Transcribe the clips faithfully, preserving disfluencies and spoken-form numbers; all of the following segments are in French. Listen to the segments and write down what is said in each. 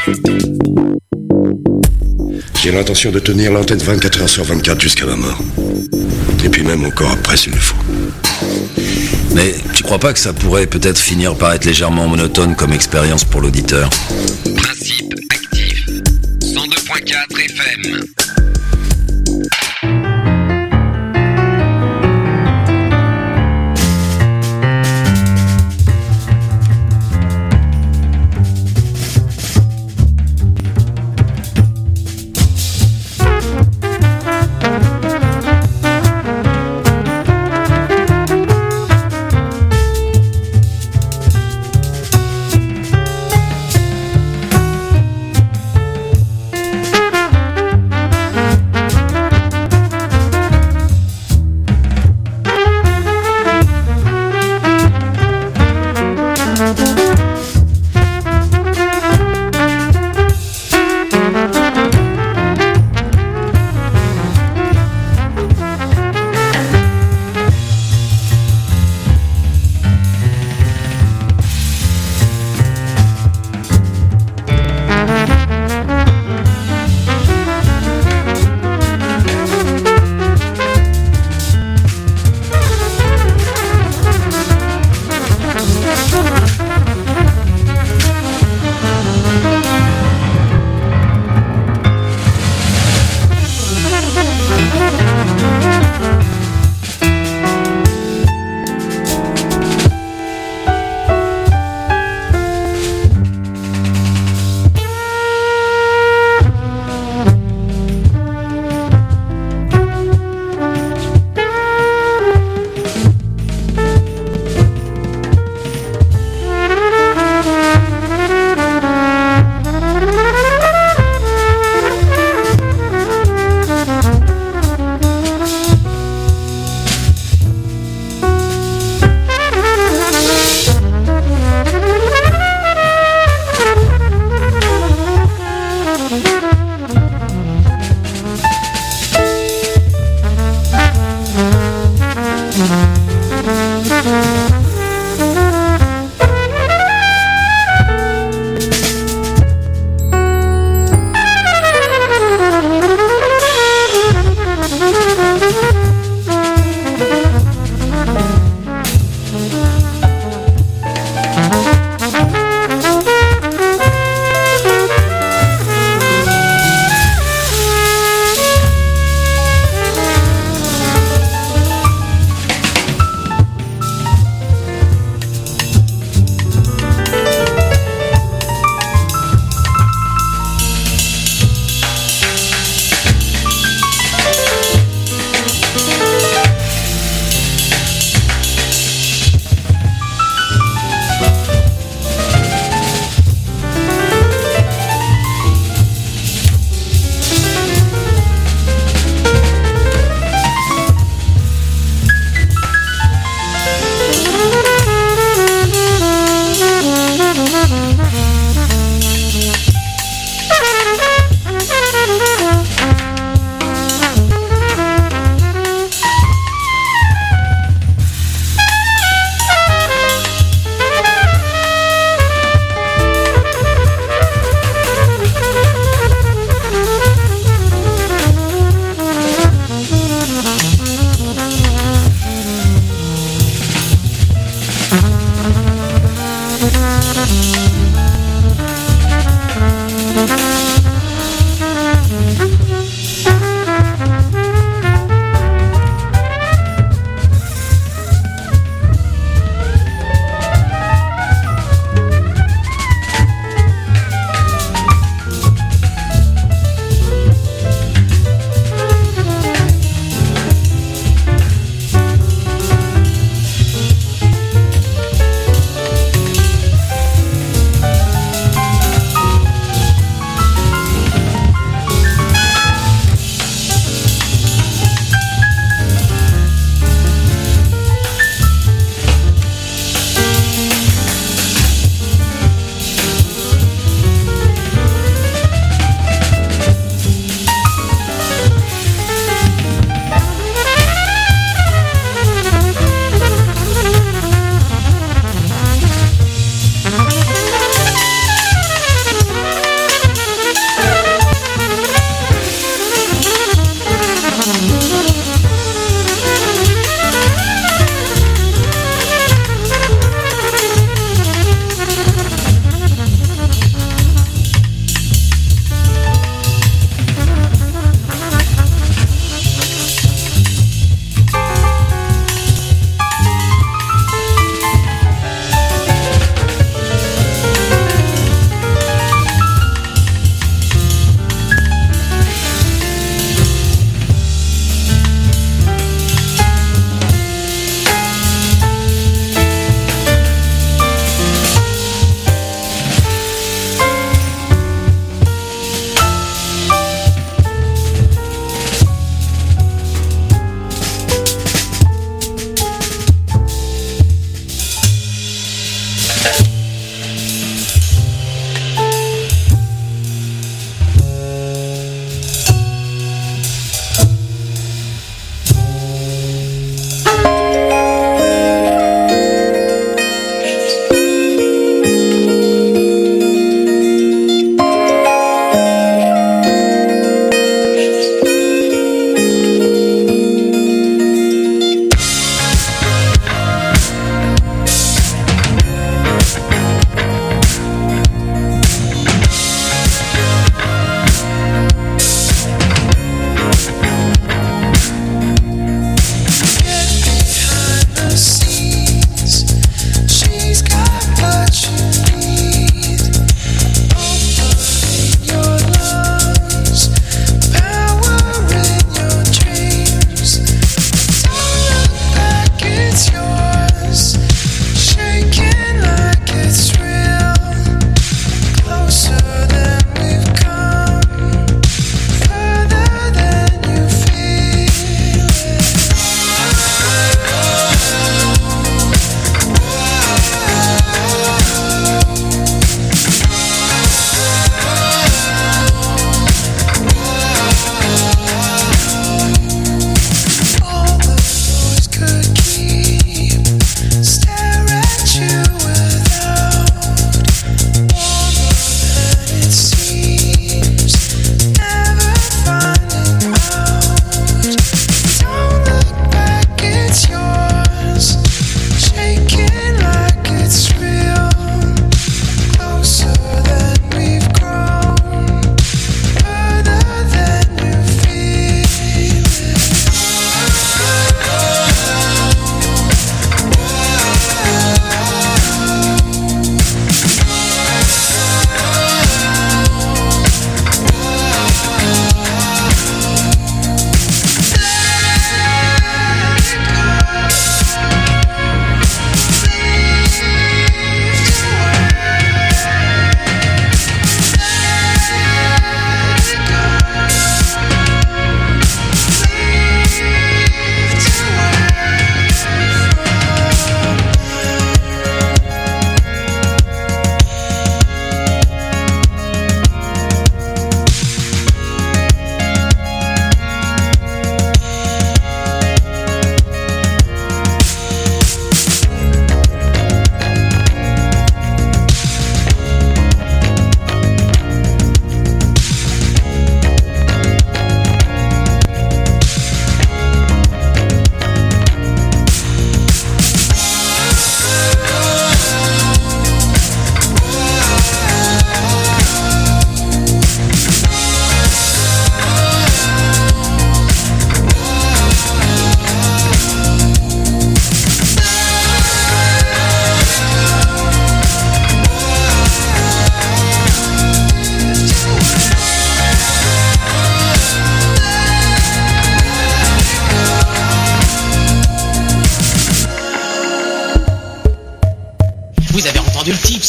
J'ai l'intention de tenir l'antenne vingt-quatre heures sur vingt-quatre jusqu'à ma mort. Et puis même encore après s'il le faut. Mais tu crois pas que ça pourrait peut-être finir par être légèrement monotone comme expérience pour l'auditeur? Principe actif. cent deux point quatre F M.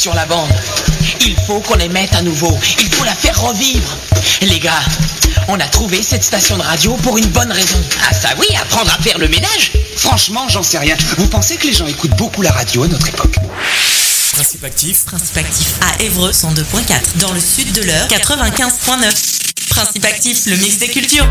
sur la bande. Il faut qu'on les mette à nouveau. Il faut la faire revivre. Les gars, on a trouvé cette station de radio pour une bonne raison. Ah ça oui, apprendre à faire le ménage. Franchement, j'en sais rien. Vous pensez que les gens écoutent beaucoup la radio à notre époque? Principe actif. Principe actif à Évreux cent deux point quatre. Dans le sud de l'Eure quatre-vingt-quinze point neuf. Principe actif, le mix des cultures.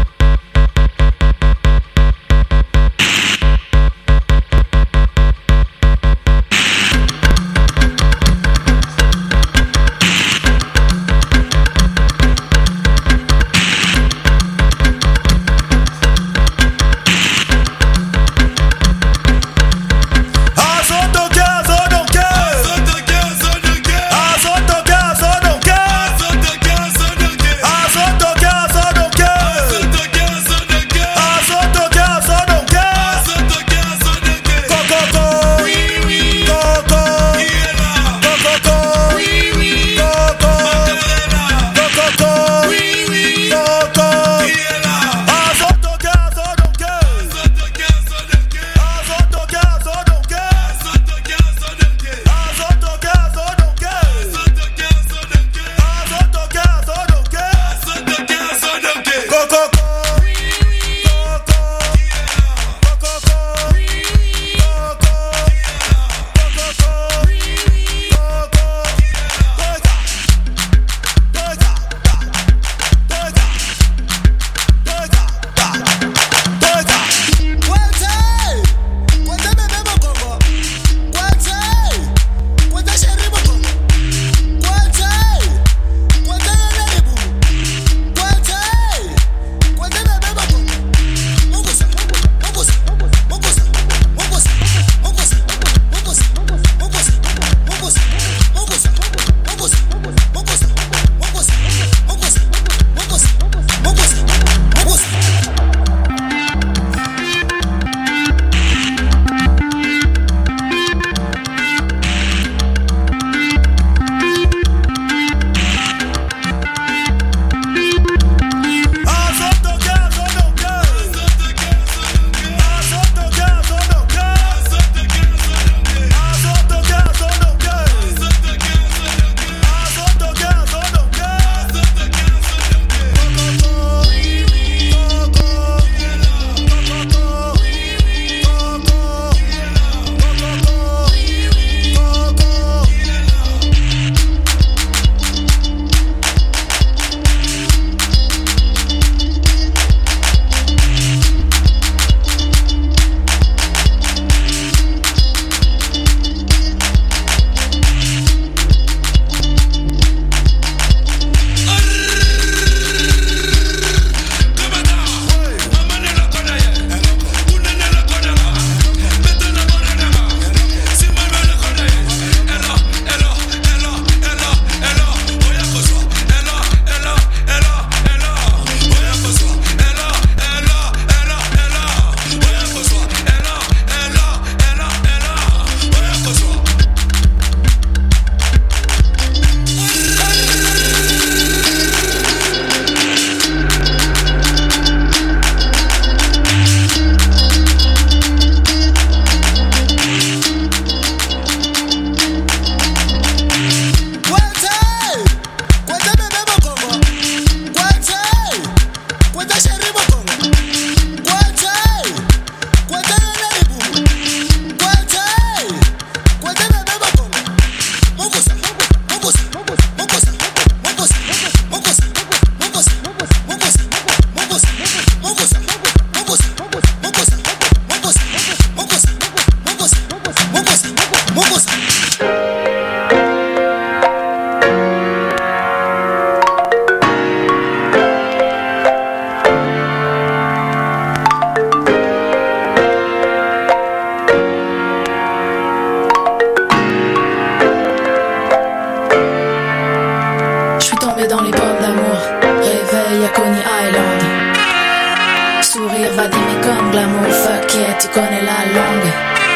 tu connais la langue.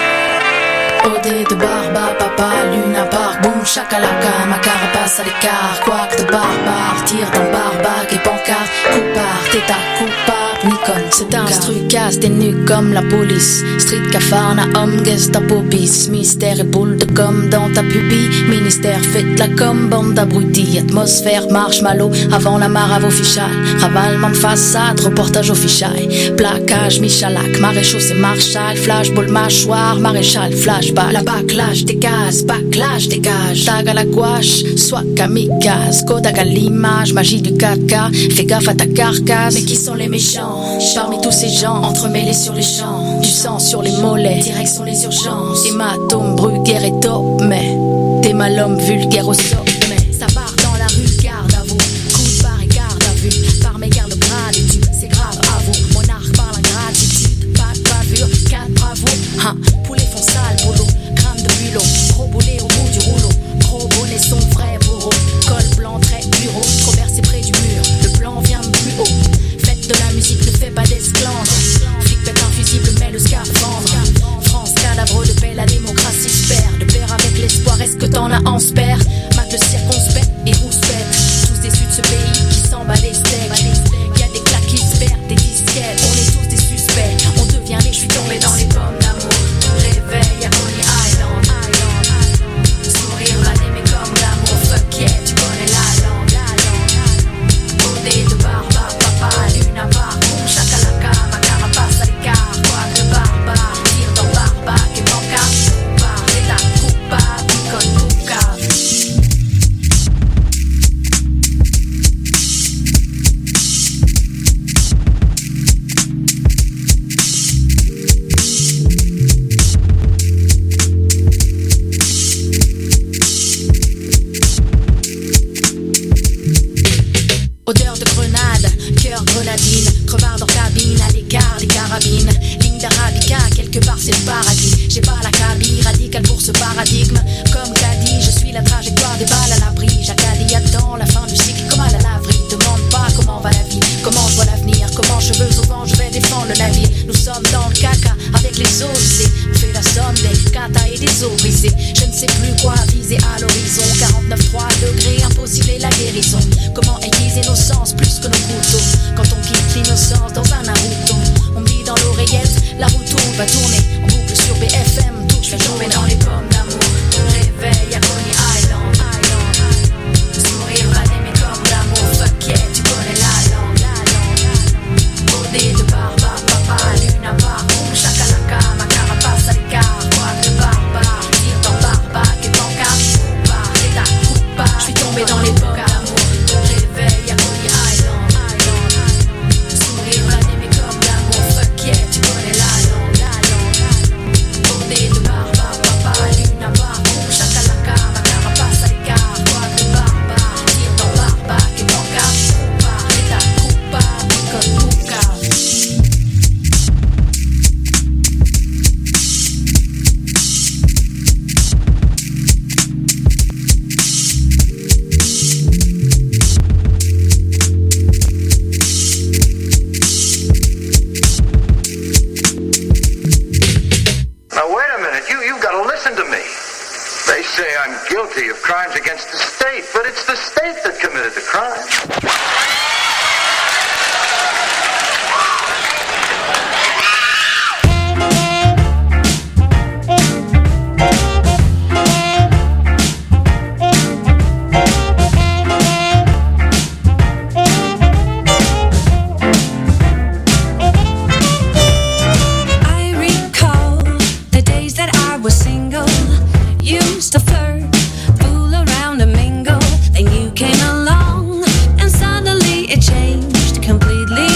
O D de barba, papa, luna, bar, boum, chakalaka, ma carapace à l'écart, quack de barbare, tire dans barbac et pancarte, coupard, t'es ta coupable, Nikon. C'est un trucasse, des nus comme la police. Street Cafarnaum, Gestapo bis. Mystère et boule de com dans ta pupille. Ministère, faites la com, bande d'abrutis. Atmosphère, marshmallow, avant la mare à vos fichailles. Ravalement de façade, reportage au fichaille. Plaquage, Michalak, maréchaux, c'est Marshall. Flashball, mâchoire, maréchal, flashball. La backlash, dégage, backlash, dégage. Tag à la gouache, soit kamikaze. Kodak à l'image, magie du quatre K. Fais gaffe à ta carcasse. Mais qui sont les méchants? Parmi tous ces gens, entremêlés sur les champs. Du sang sur les mollets, direction les urgences. Hématome, Bruguère et mais t'es mal homme vulgaire au sommet. Ça part dans la rue, garde à vous. Coup de barre et garde à vue. Par mes gardes gratitude, c'est grave à vous. Monarque par la gratitude, pas de bavure, quatre bravoure. Hein, poulet font sale boulot, crâne de bulot. Gros boulet au bout du rouleau. Gros bonnet son vrai bourreau. Col blanc, très bureau. Trop bercé près du mur, le plan vient de plus haut. Faites de la musique, ne fais pas d'esclandre. Flic pète un fusible, mais le scaphandre. France, cadavre de paix, la démocratie se perd. De pair avec l'espoir, est-ce que t'en as en spare? Mate le circonspect et rouspète. Tous déçus de ce pays qui s'emballe les steaks. Y'a des claques qui se perdent, des disquettes. On est tous des suspects, on devient les. Je suis tombé dans les pommes d'amour. Réveil à Coney Island. Sourire va d'aimer comme l'amour. Fuck yeah, tu connais la langue. Baudet de barba, papa, lune à part. Boum, chakalaka, ma carapace à l'écart. Quoi que barbare, tire dans barbac et bancard. Bar, c'est ta coupa, picole, couca. Odeur de grenade, cœur grenadine, crevard dans cabine, à l'écart des carabines, ligne d'arabica, quelque part c'est le paradis. J'ai pas la cabine radicale pour ce paradigme. Comme qu'a dit, je suis la trajectoire des balles à l'abri. Jacadi attend la fin du cycle comme à la laverie. Demande pas comment va la vie, comment je vois l'avenir, comment cheveux au vent je vais défendre le navire. Nous sommes dans le caca avec les eaux usées. On fait la somme des katas et des eaux brisées. Je ne sais plus quoi viser à l'horizon. quarante-neuf trois degrés, impossible et la guérison. Comment aiguiser nos sens plus que nos couteaux? Quand on quitte l'innocence dans un Naruto, on me dit dans l'oreillette, la roue tourne, va tourner en boucle sur B F M. Tout je vais tomber dans les pommes d'amour. Réveil à Coney Island. Sourire va d'aimer comme l'amour. Fuck yeah, tu connais la langue. Baudet de barba, papa, lune à part. Boum, chakalaka, ma carapace à l'écart. Quoi que barbare, tire dans barbac et bancard. Bar, c'est ta coupa, je suis tombé dans les pommes d'amour. Réveil à Coney Island. Sourire va d'aimer comme l'amour. Fuck yeah, tu connais la langue. Baudet de barba, papa, lune à part. Boum, chakalaka, ma carapace à l'écart. Quoi que barbare, tire dans barbac et bancard. Bar, c'est ta coupa, picole, couca. Now, wait a minute. You, you've got to listen to me. They say I'm guilty of crimes against the state, but it's the state that committed the crime. I recall the days that I was single. Used to flirt, fool around and mingle. Then you came along, and suddenly it changed completely.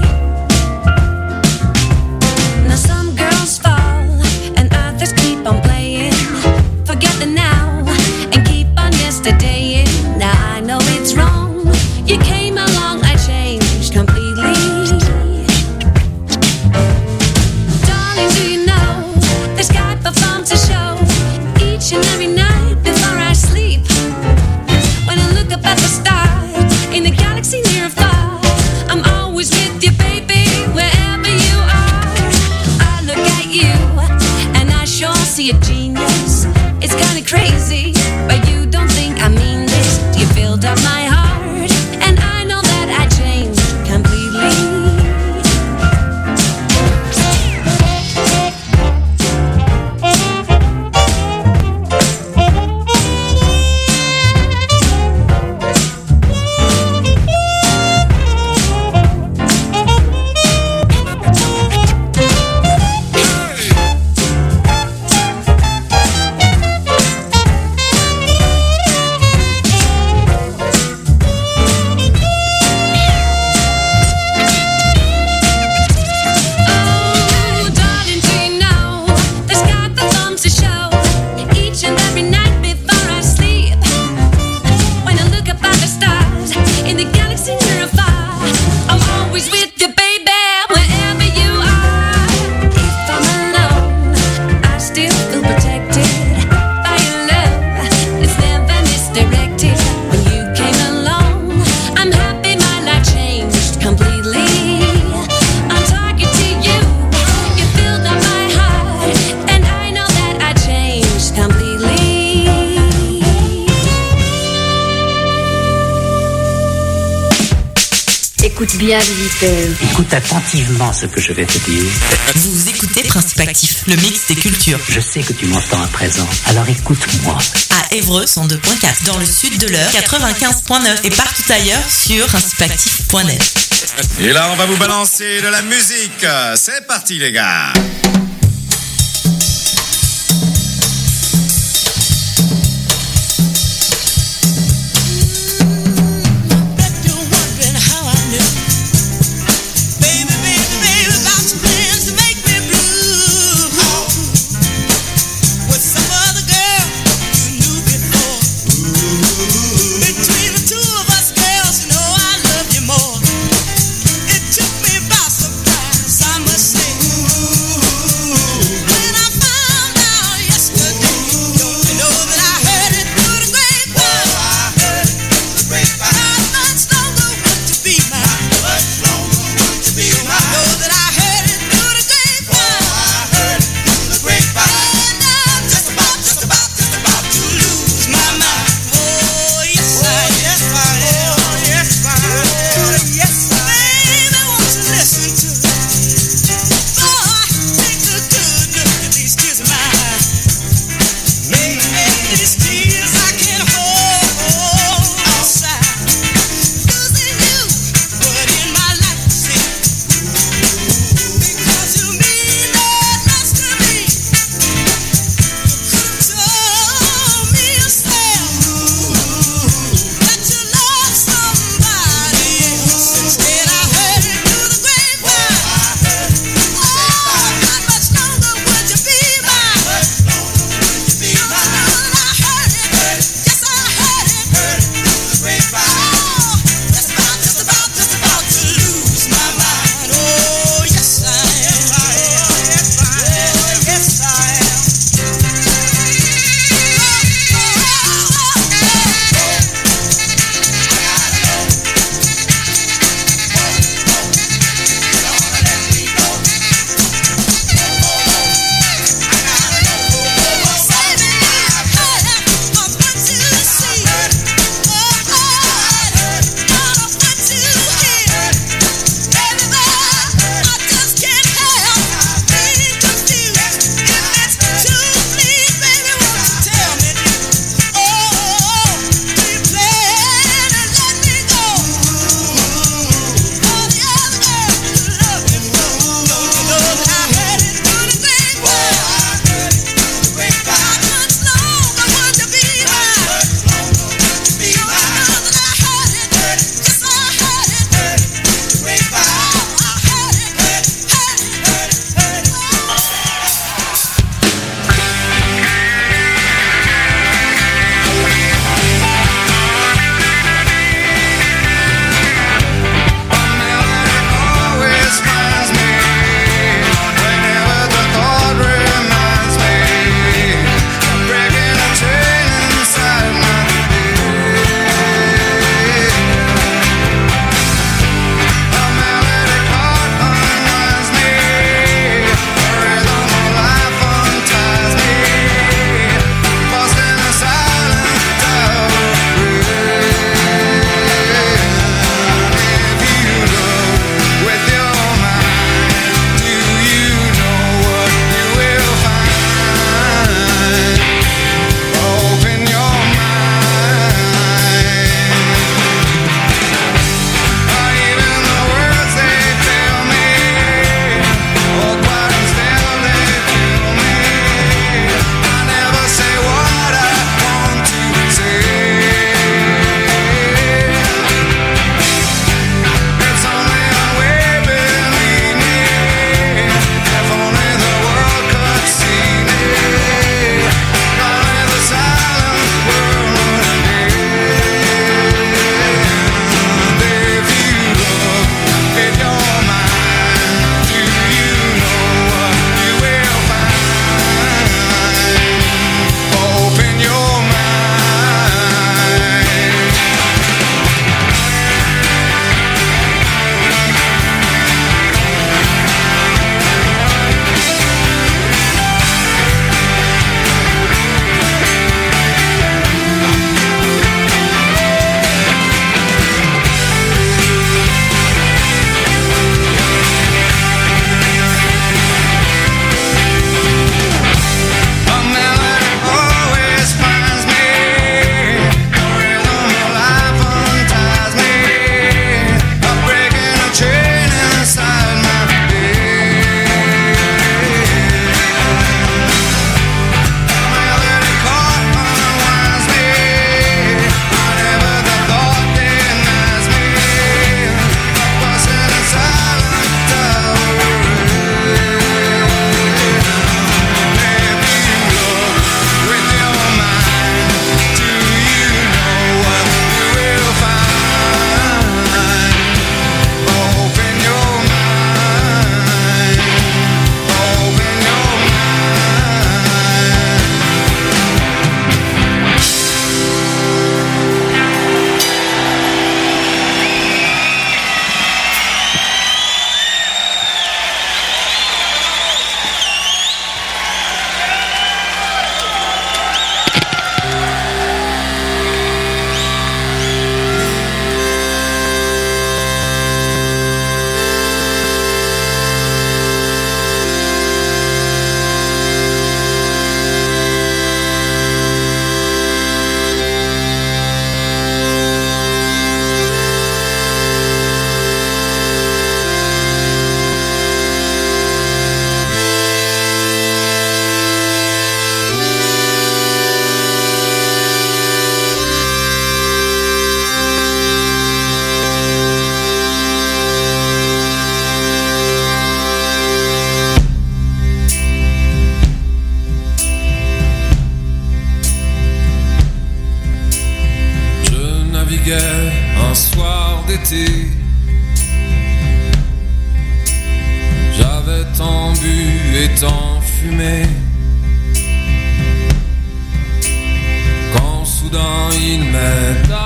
Now some girls fall, and others keep on playing. Forget the now, and keep on yesterdaying. Now I know it's wrong. You came along, I changed completely. Darling, do you know this guy performs a show each and every night before I sleep? When I look up at the stars in the galaxy near and far, I'm always with you, baby, wherever you are. I look at you and I sure see a genius. It's kinda crazy, but you don't think I mean this. You filled up my heart, and I know that I changed completely. Écoute bien, visiteur. Écoute attentivement ce que je vais te dire. Vous écoutez Principe Actif, le mix des cultures. Je sais que tu m'entends à présent, alors écoute-moi. À Évreux, cent deux point quatre, dans le sud de l'Eure, quatre-vingt-quinze point neuf et partout ailleurs sur principe actif point net. Et là, on va vous balancer de la musique. C'est parti, les gars. It took me by surprise, I must say. Ooh. d'été. J'avais tant bu et tant fumé, quand soudain il m'est